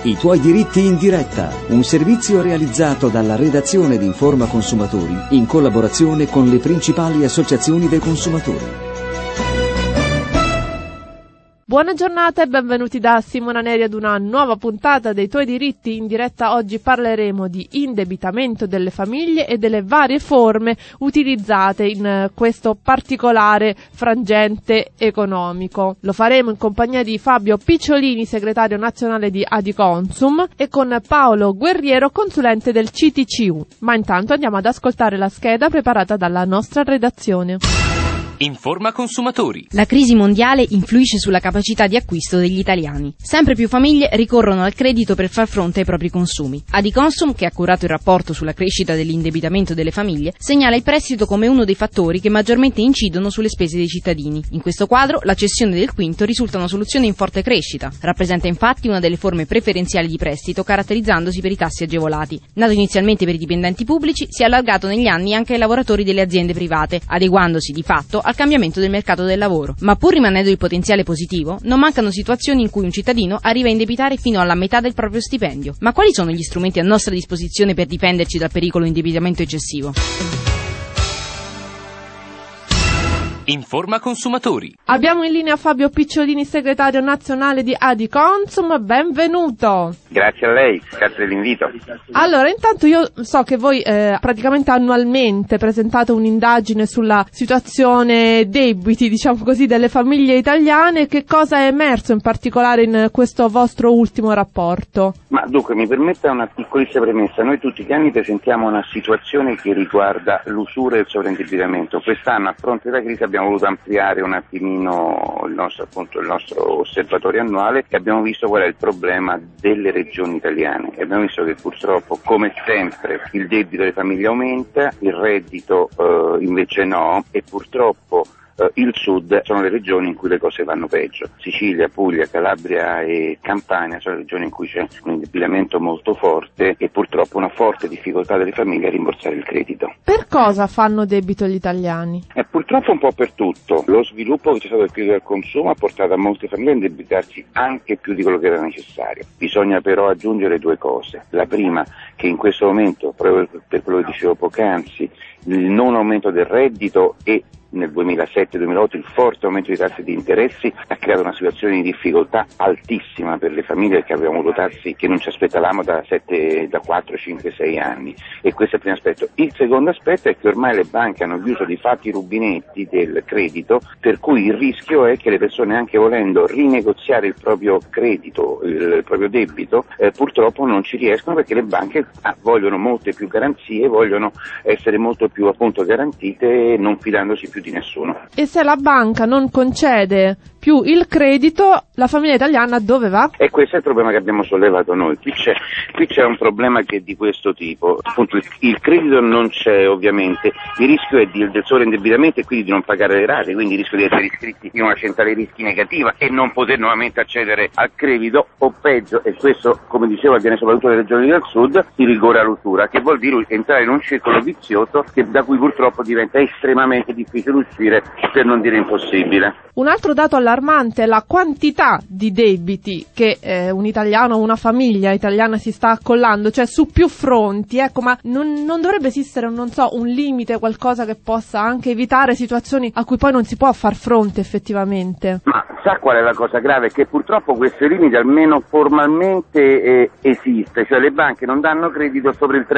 I tuoi diritti in diretta, un servizio realizzato dalla redazione di Informa Consumatori in collaborazione con le principali associazioni dei consumatori. Buona giornata e benvenuti da Simona Neri ad una nuova puntata dei tuoi diritti in diretta. Oggi parleremo di indebitamento delle famiglie e delle varie forme utilizzate in questo particolare frangente economico. Lo faremo in compagnia di Fabio Picciolini, segretario nazionale di Adiconsum, e con Paolo Guerriero, consulente del CTCU. Ma intanto andiamo ad ascoltare la scheda preparata dalla nostra redazione. Informa Consumatori. La crisi mondiale influisce sulla capacità di acquisto degli italiani. Sempre più famiglie ricorrono al credito per far fronte ai propri consumi. Adiconsum, che ha curato il rapporto sulla crescita dell'indebitamento delle famiglie, segnala il prestito come uno dei fattori che maggiormente incidono sulle spese dei cittadini. In questo quadro, la cessione del quinto risulta una soluzione in forte crescita. Rappresenta infatti una delle forme preferenziali di prestito, caratterizzandosi per i tassi agevolati. Nato inizialmente per i dipendenti pubblici, si è allargato negli anni anche ai lavoratori delle aziende private, adeguandosi di fatto al cambiamento del mercato del lavoro. Ma pur rimanendo il potenziale positivo, non mancano situazioni in cui un cittadino arriva a indebitare fino alla metà del proprio stipendio. Ma quali sono gli strumenti a nostra disposizione per difenderci dal pericolo indebitamento eccessivo? Informa Consumatori. Abbiamo in linea Fabio Picciolini, segretario nazionale di Adiconsum. Benvenuto. Grazie a lei, grazie dell'invito. Allora, intanto io so che voi praticamente annualmente presentate un'indagine sulla situazione debiti, diciamo così, delle famiglie italiane. Che cosa è emerso in particolare in questo vostro ultimo rapporto? Ma dunque, mi permetta una piccolissima premessa. Noi tutti gli anni presentiamo una situazione che riguarda l'usura e il sovraindebitamento. Quest'anno, a fronte della crisi, abbiamo voluto ampliare un attimino il nostro osservatorio annuale e abbiamo visto qual è il problema delle regioni italiane. E abbiamo visto che purtroppo, come sempre, il debito delle famiglie aumenta, il reddito invece no, e purtroppo il sud sono le regioni in cui le cose vanno peggio. Sicilia, Puglia, Calabria e Campania sono le regioni in cui c'è un indebitamento molto forte e purtroppo una forte difficoltà delle famiglie a rimborsare il credito. Per cosa fanno debito gli italiani? Purtroppo un po' per tutto. Lo sviluppo che c'è stato del credito al consumo ha portato a molte famiglie a indebitarsi anche più di quello che era necessario. Bisogna però aggiungere due cose. La prima, che in questo momento, proprio per quello che dicevo poc'anzi, il non aumento del reddito e nel 2007-2008 il forte aumento dei tassi di interessi ha creato una situazione di difficoltà altissima per le famiglie, che avevamo avuto tassi che non ci aspettavamo da 4, 5, 6 anni, e questo è il primo aspetto. Il secondo aspetto è che ormai le banche hanno chiuso di fatto i rubinetti del credito, per cui il rischio è che le persone, anche volendo rinegoziare il proprio credito, il proprio debito, purtroppo non ci riescono, perché le banche vogliono molte più garanzie, vogliono essere molto più appunto garantite, non fidandosi più di nessuno. E se la banca non concede più il credito, la famiglia italiana dove va? E questo è il problema che abbiamo sollevato noi. Qui c'è un problema che è di questo tipo. Appunto, il credito non c'è, ovviamente, il rischio è del sovraindebitamento e quindi di non pagare le rate, quindi il rischio di essere iscritti in una centrale rischi negativa e non poter nuovamente accedere al credito, o peggio, e questo, come dicevo, avviene soprattutto nelle regioni del sud, il rigore all'usura, che vuol dire entrare in un circolo vizioso da cui purtroppo diventa estremamente difficile uscire, per non dire impossibile. Un altro dato allarmante è la quantità di debiti che un italiano o una famiglia italiana si sta accollando, cioè su più fronti. Ecco, ma non dovrebbe esistere, non so, un limite, qualcosa che possa anche evitare situazioni a cui poi non si può far fronte effettivamente? Ma sa qual è la cosa grave? Che purtroppo questo limite, almeno formalmente, esiste, cioè le banche non danno credito sopra il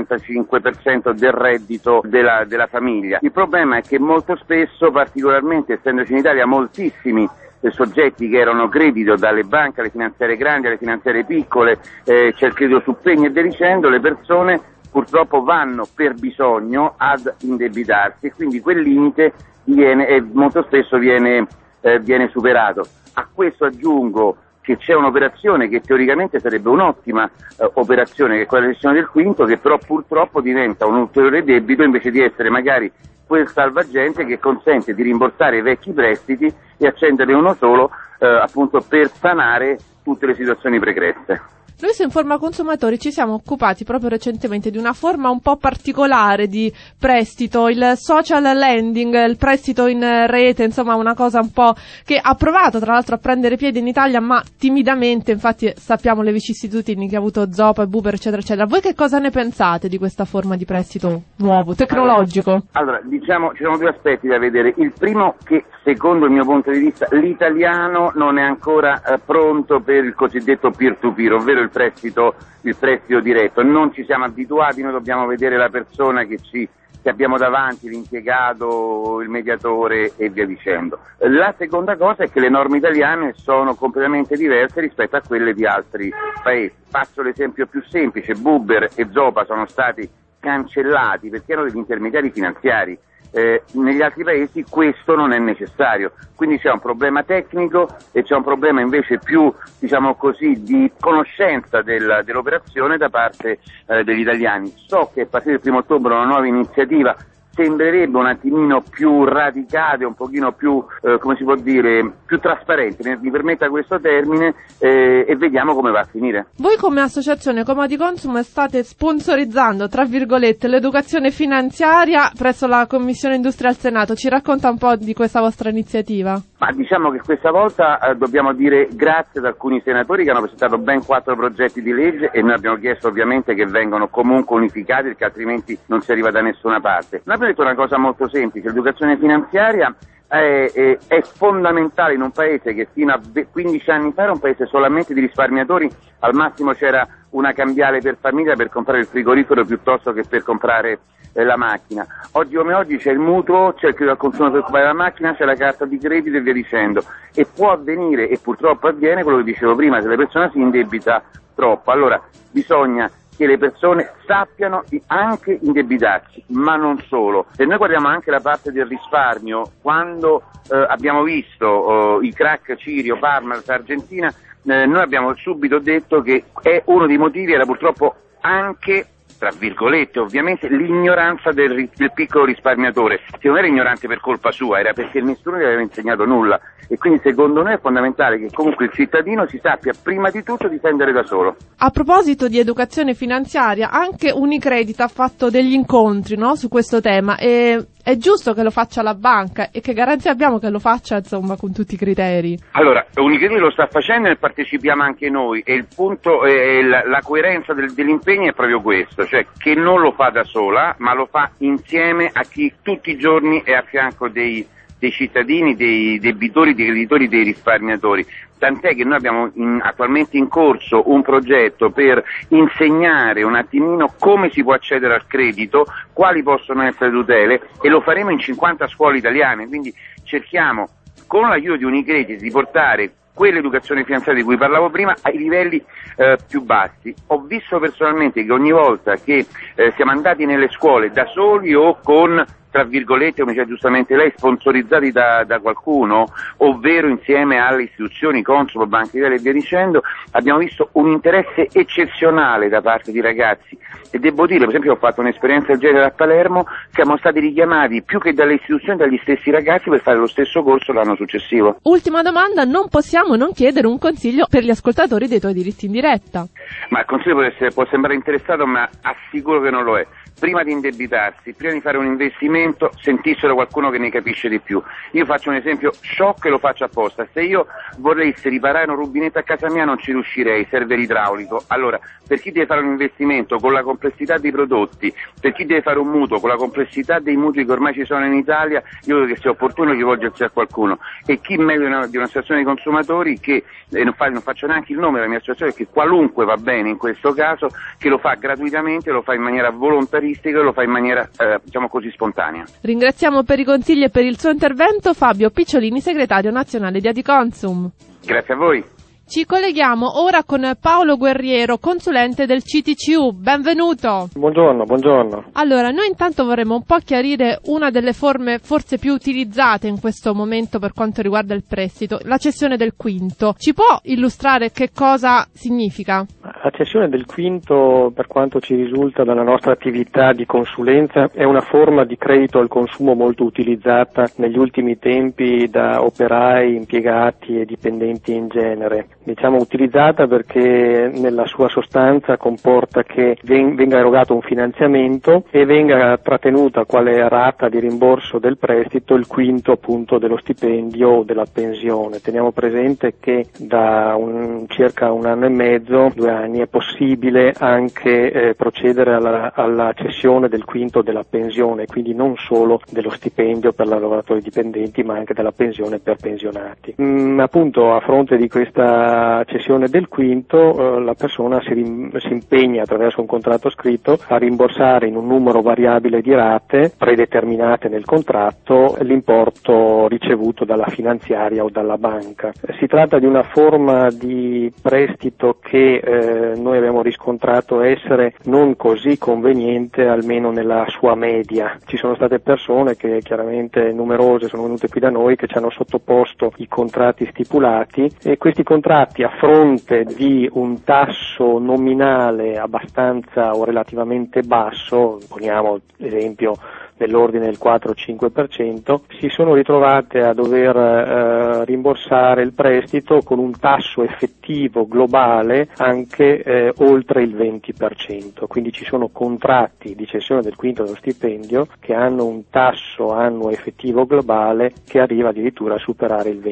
30-35% del reddito della famiglia. Il problema è che molto spesso, particolarmente essendoci in Italia moltissimi soggetti che erano credito dalle banche alle finanziarie grandi, alle finanziarie piccole, c'è il credito su pegno e via dicendo, le persone purtroppo vanno per bisogno ad indebitarsi e quindi quel limite molto spesso viene superato. A questo aggiungo che c'è un'operazione che teoricamente sarebbe un'ottima operazione, che è quella della gestione del quinto, che però purtroppo diventa un ulteriore debito invece di essere magari quel salvagente che consente di rimborsare i vecchi prestiti e accenderne uno solo appunto per sanare tutte le situazioni pregresse. Noi su Informa Consumatori ci siamo occupati proprio recentemente di una forma un po' particolare di prestito, il social lending, il prestito in rete, insomma una cosa un po' che ha provato tra l'altro a prendere piede in Italia, ma timidamente, infatti sappiamo le vicissitudini che ha avuto Zopa e Buber eccetera eccetera. Voi che cosa ne pensate di questa forma di prestito nuovo, tecnologico? Allora, diciamo, ci sono due aspetti da vedere. Il primo, che secondo il mio punto di vista l'italiano non è ancora pronto per il cosiddetto peer-to-peer, ovvero il prestito diretto. Non ci siamo abituati, noi dobbiamo vedere la persona che abbiamo davanti, l'impiegato, il mediatore e via dicendo. La seconda cosa è che le norme italiane sono completamente diverse rispetto a quelle di altri paesi. Faccio l'esempio più semplice: Buber e Zopa sono stati cancellati perché erano degli intermediari finanziari. Negli altri paesi questo non è necessario, quindi c'è un problema tecnico e c'è un problema invece più, diciamo così, di conoscenza dell'operazione da parte degli italiani. So che a partire del 1° ottobre una nuova iniziativa sembrerebbe un attimino più radicata, un pochino più, come si può dire, più trasparente, mi permetta questo termine, e vediamo come va a finire. Voi come associazione, come Adiconsum, state sponsorizzando, tra virgolette, l'educazione finanziaria presso la Commissione Industria al Senato. Ci racconta un po' di questa vostra iniziativa? Ma diciamo che questa volta dobbiamo dire grazie ad alcuni senatori che hanno presentato ben 4 progetti di legge, e noi abbiamo chiesto ovviamente che vengano comunque unificati, perché altrimenti non si arriva da nessuna parte. Noi abbiamo detto una cosa molto semplice: l'educazione finanziaria è fondamentale in un paese che fino a 15 anni fa era un paese solamente di risparmiatori, al massimo c'era una cambiale per famiglia per comprare il frigorifero piuttosto che per comprare la macchina. Oggi come oggi c'è il mutuo, c'è il credito al consumo per comprare la macchina, c'è la carta di credito e via dicendo, e può avvenire, e purtroppo avviene, quello che dicevo prima, se la persona si indebita troppo. Allora bisogna che le persone sappiano anche indebitarsi, ma non solo. Se noi guardiamo anche la parte del risparmio, quando abbiamo visto i crack Cirio, Parmalat, Argentina, noi abbiamo subito detto che uno dei motivi era purtroppo anche, tra virgolette ovviamente, l'ignoranza del piccolo risparmiatore, che non era ignorante per colpa sua, era perché nessuno gli aveva insegnato nulla, e quindi secondo noi è fondamentale che comunque il cittadino si sappia prima di tutto difendere da solo. A proposito di educazione finanziaria, anche Unicredit ha fatto degli incontri, no, su questo tema, e è giusto che lo faccia la banca, e che garanzia abbiamo che lo faccia, insomma, con tutti i criteri? Allora, Unicredit lo sta facendo e partecipiamo anche noi, e il punto, la coerenza dell'impegno è proprio questo, cioè che non lo fa da sola, ma lo fa insieme a chi tutti i giorni è a fianco dei cittadini, dei debitori, dei creditori, dei risparmiatori. Tant'è che noi abbiamo attualmente in corso un progetto per insegnare un attimino come si può accedere al credito, quali possono essere le tutele, e lo faremo in 50 scuole italiane, quindi cerchiamo con l'aiuto di Unicredit di portare quell'educazione finanziaria di cui parlavo prima ai livelli più bassi. Ho visto personalmente che ogni volta che siamo andati nelle scuole da soli o con, tra virgolette, come diceva giustamente lei, sponsorizzati da qualcuno, ovvero insieme alle istituzioni, Consob, Banca Italia e via dicendo, abbiamo visto un interesse eccezionale da parte di ragazzi, e devo dire, per esempio, ho fatto un'esperienza del genere a Palermo, siamo stati richiamati più che dalle istituzioni, dagli stessi ragazzi per fare lo stesso corso l'anno successivo. Ultima domanda: non possiamo non chiedere un consiglio per gli ascoltatori dei tuoi diritti in diretta? Ma il consiglio può sembrare interessato, ma assicuro che non lo è. Prima di indebitarsi, prima di fare un investimento, sentissero qualcuno che ne capisce di più. Io faccio un esempio sciocco e lo faccio apposta: se io volessi riparare un rubinetto a casa mia non ci riuscirei, serve l'idraulico. Allora, per chi deve fare un investimento con la complessità dei prodotti, per chi deve fare un mutuo con la complessità dei mutui che ormai ci sono in Italia, io credo che sia opportuno rivolgersi a qualcuno. E chi meglio di un'associazione dei consumatori che, non faccio neanche il nome della mia associazione, che qualunque va bene in questo caso, che lo fa gratuitamente, lo fa in maniera volontaria, lo fa in maniera, diciamo così, spontanea. Ringraziamo per i consigli e per il suo intervento Fabio Picciolini, segretario nazionale di Adiconsum. Grazie a voi. Ci colleghiamo ora con Paolo Guerriero, consulente del CTCU. Benvenuto. Buongiorno. Allora, noi intanto vorremmo un po' chiarire una delle forme forse più utilizzate in questo momento per quanto riguarda il prestito, la cessione del quinto. Ci può illustrare che cosa significa? La cessione del quinto, per quanto ci risulta dalla nostra attività di consulenza, è una forma di credito al consumo molto utilizzata negli ultimi tempi da operai, impiegati e dipendenti in genere. Diciamo utilizzata perché nella sua sostanza comporta che venga erogato un finanziamento e venga trattenuta quale rata di rimborso del prestito il quinto appunto dello stipendio o della pensione. Teniamo presente che da circa 1 anno e mezzo, 2 anni, è possibile anche procedere alla cessione del quinto della pensione, quindi non solo dello stipendio per lavoratori dipendenti ma anche della pensione per pensionati. Appunto a fronte di questa cessione del quinto la persona si impegna attraverso un contratto scritto a rimborsare in un numero variabile di rate predeterminate nel contratto l'importo ricevuto dalla finanziaria o dalla banca. Si tratta di una forma di prestito che noi abbiamo riscontrato essere non così conveniente, almeno nella sua media. Ci sono state persone che chiaramente numerose sono venute qui da noi che ci hanno sottoposto i contratti stipulati e questi contratti a fronte di un tasso nominale abbastanza o relativamente basso, poniamo esempio nell'ordine del 4-5%, si sono ritrovate a dover rimborsare il prestito con un tasso effettivo globale anche oltre il 20%, quindi ci sono contratti di cessione del quinto dello stipendio che hanno un tasso annuo effettivo globale che arriva addirittura a superare il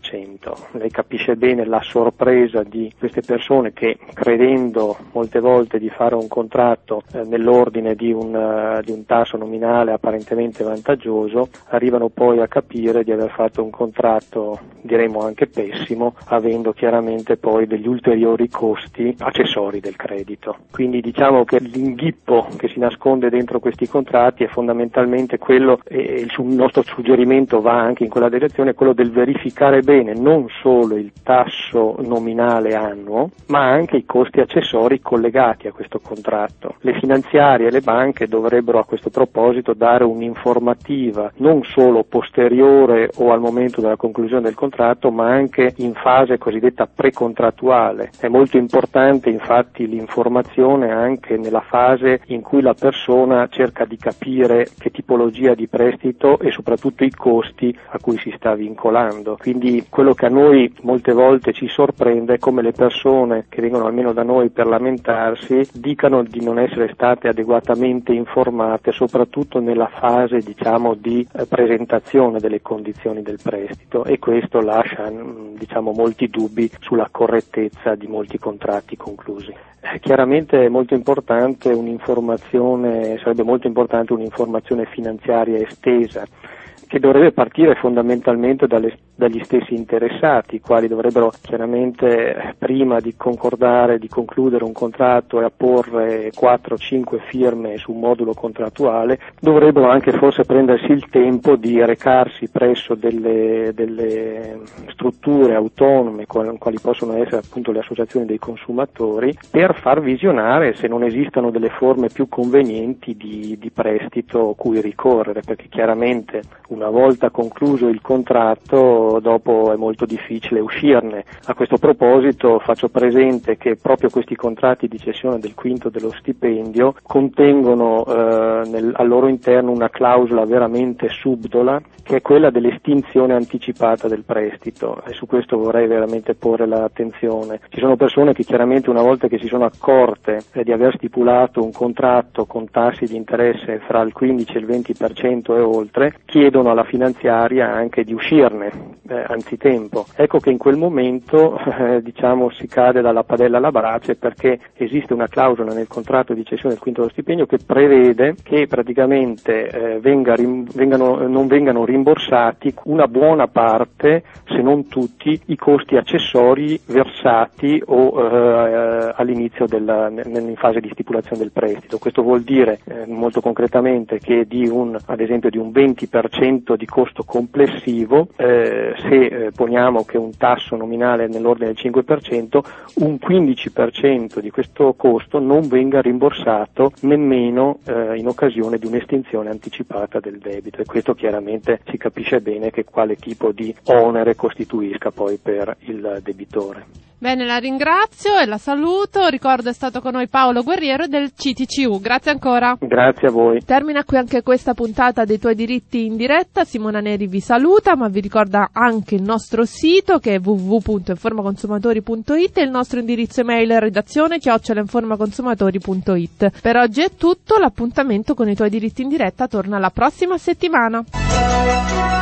20%. Lei capisce bene la sorpresa di queste persone che, credendo molte volte di fare un contratto nell'ordine di un tasso nominale apparentemente vantaggioso, arrivano poi a capire di aver fatto un contratto, diremo anche pessimo, avendo chiaramente poi degli ulteriori costi accessori del credito. Quindi diciamo che l'inghippo che si nasconde dentro questi contratti è fondamentalmente quello, e il nostro suggerimento va anche in quella direzione, quello del verificare bene non solo il tasso nominale annuo, ma anche i costi accessori collegati a questo contratto. Le finanziarie e le banche dovrebbero a questo proposito dare un'informativa non solo posteriore o al momento della conclusione del contratto, ma anche in fase cosiddetta precontrattuale. È molto importante infatti l'informazione anche nella fase in cui la persona cerca di capire che tipologia di prestito e soprattutto i costi a cui si sta vincolando. Quindi quello che a noi molte volte ci sorprende è come le persone che vengono almeno da noi per lamentarsi dicano di non essere state adeguatamente informate, soprattutto nella fase di presentazione delle condizioni del prestito, e questo lascia molti dubbi sulla correttezza di molti contratti conclusi. Chiaramente è molto importante sarebbe molto importante un'informazione finanziaria estesa, che dovrebbe partire fondamentalmente dagli stessi interessati, i quali dovrebbero chiaramente, prima di concordare, di concludere un contratto e apporre 4-5 firme su un modulo contrattuale, dovrebbero anche forse prendersi il tempo di recarsi presso delle strutture autonome, quali possono essere appunto le associazioni dei consumatori, per far visionare se non esistano delle forme più convenienti di prestito cui ricorrere, perché chiaramente una volta concluso il contratto dopo è molto difficile uscirne. A questo proposito faccio presente che proprio questi contratti di cessione del quinto dello stipendio contengono al loro interno una clausola veramente subdola, che è quella dell'estinzione anticipata del prestito, e su questo vorrei veramente porre l'attenzione. Ci sono persone che chiaramente, una volta che si sono accorte di aver stipulato un contratto con tassi di interesse fra il 15 e il 20% e oltre, chiedono alla finanziaria anche di uscirne anzitempo. Ecco che in quel momento si cade dalla padella alla brace, perché esiste una clausola nel contratto di cessione del quinto dello stipendio che prevede che praticamente non vengano rimborsati una buona parte, se non tutti, i costi accessori versati all'inizio in fase di stipulazione del prestito. Questo vuol dire molto concretamente che ad esempio di un 20% di costo complessivo se poniamo che un tasso nominale è nell'ordine del 5%, un 15% di questo costo non venga rimborsato nemmeno in occasione di un'estinzione anticipata del debito, e questo chiaramente si capisce bene che quale tipo di onere costituisca poi per il debitore. Bene, la ringrazio e la saluto. Ricordo è stato con noi Paolo Guerriero del CTCU. Grazie ancora. Grazie a voi. Termina qui anche questa puntata dei Tuoi Diritti in diretta. Simona Neri vi saluta, ma vi ricorda anche il nostro sito che è www.informaconsumatori.it e il nostro indirizzo email redazione@informaconsumatori.it. Per oggi è tutto, l'appuntamento con i Tuoi Diritti in diretta torna la prossima settimana.